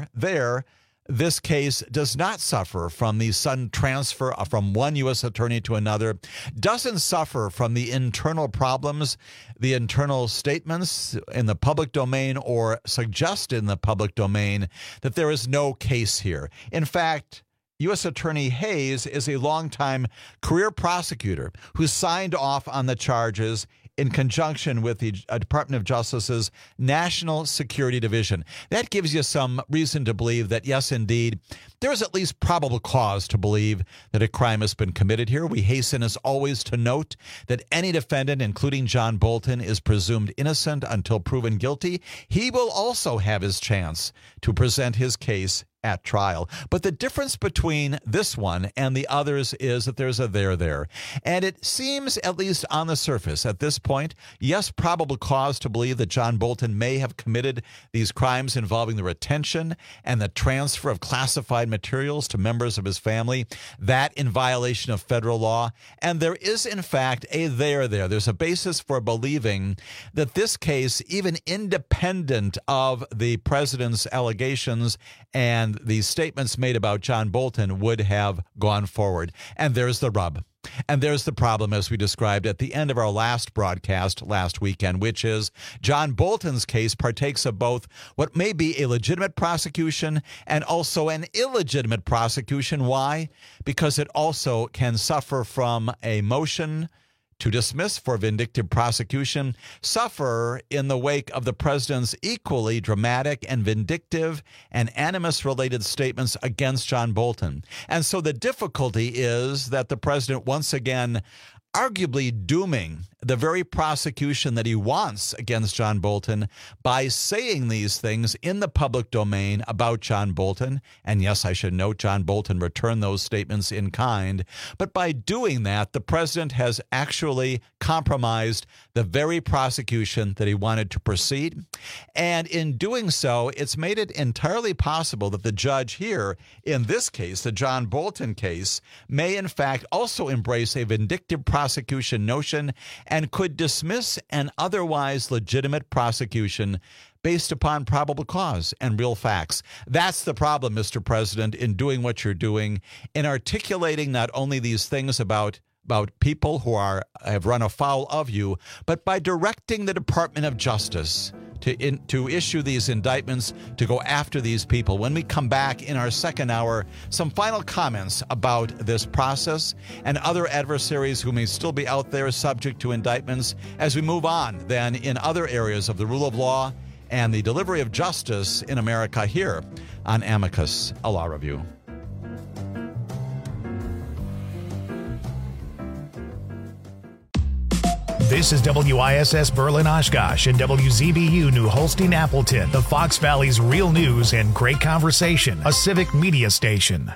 this case does not suffer from the sudden transfer from one U.S. attorney to another, doesn't suffer from the internal problems, the internal statements in the public domain or suggested in the public domain that there is no case here. In fact, U.S. Attorney Hayes is a longtime career prosecutor who signed off on the charges in conjunction with the Department of Justice's National Security Division. That gives you some reason to believe that, yes, indeed, there is at least probable cause to believe that a crime has been committed here. We hasten, as always, to note that any defendant, including John Bolton, is presumed innocent until proven guilty. He will also have his chance to present his case at trial. But the difference between this one and the others is that there's a there. And it seems, at least on the surface at this point, yes, probable cause to believe that John Bolton may have committed these crimes involving the retention and the transfer of classified materials to members of his family, that in violation of federal law. And there is, in fact, a there. There's a basis for believing that this case, even independent of the president's allegations and the statements made about John Bolton, would have gone forward. And there's the rub. And there's the problem, as we described at the end of our last broadcast last weekend, which is John Bolton's case partakes of both what may be a legitimate prosecution and also an illegitimate prosecution. Why? Because it also can suffer from a motion to dismiss for vindictive prosecution, suffer in the wake of the president's equally dramatic and vindictive and animus-related statements against John Bolton. And so the difficulty is that the president once again arguably dooming the very prosecution that he wants against John Bolton by saying these things in the public domain about John Bolton. And yes, I should note, John Bolton returned those statements in kind. But by doing that, the president has actually compromised the very prosecution that he wanted to proceed. And in doing so, it's made it entirely possible that the judge here, in this case, the John Bolton case, may in fact also embrace a vindictive prosecution notion and could dismiss an otherwise legitimate prosecution based upon probable cause and real facts. That's the problem, Mr. President, in doing what you're doing, in articulating not only these things about people who have run afoul of you, but by directing the Department of Justice to issue these indictments, to go after these people. When we come back in our second hour, some final comments about this process and other adversaries who may still be out there subject to indictments as we move on then in other areas of the rule of law and the delivery of justice in America here on Amicus, a Law Review. This is WISS Berlin Oshkosh and WZBU New Holstein Appleton, the Fox Valley's real news and great conversation, a civic media station.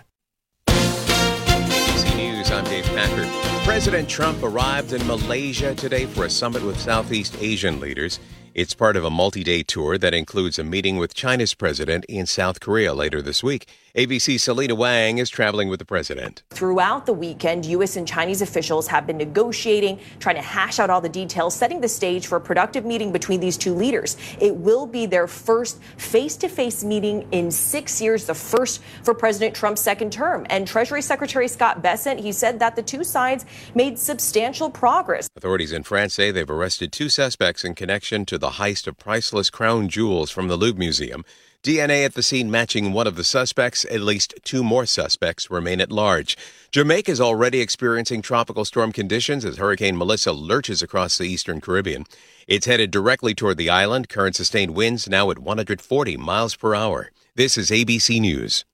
ABC News, I'm Dave Packard. President Trump arrived in Malaysia today for a summit with Southeast Asian leaders. It's part of a multi-day tour that includes a meeting with China's president in South Korea later this week. ABC's Selena Wang is traveling with the president. Throughout the weekend, U.S. and Chinese officials have been negotiating, trying to hash out all the details, setting the stage for a productive meeting between these two leaders. It will be their first face-to-face meeting in 6 years, the first for President Trump's second term. And Treasury Secretary Scott Bessent, he said that the two sides made substantial progress. Authorities in France say they've arrested 2 suspects in connection to the heist of priceless crown jewels from the Louvre Museum. DNA at the scene matching one of the suspects. At least 2 more suspects remain at large. Jamaica is already experiencing tropical storm conditions as Hurricane Melissa lurches across the eastern Caribbean. It's headed directly toward the island. Current sustained winds now at 140 miles per hour. This is ABC News.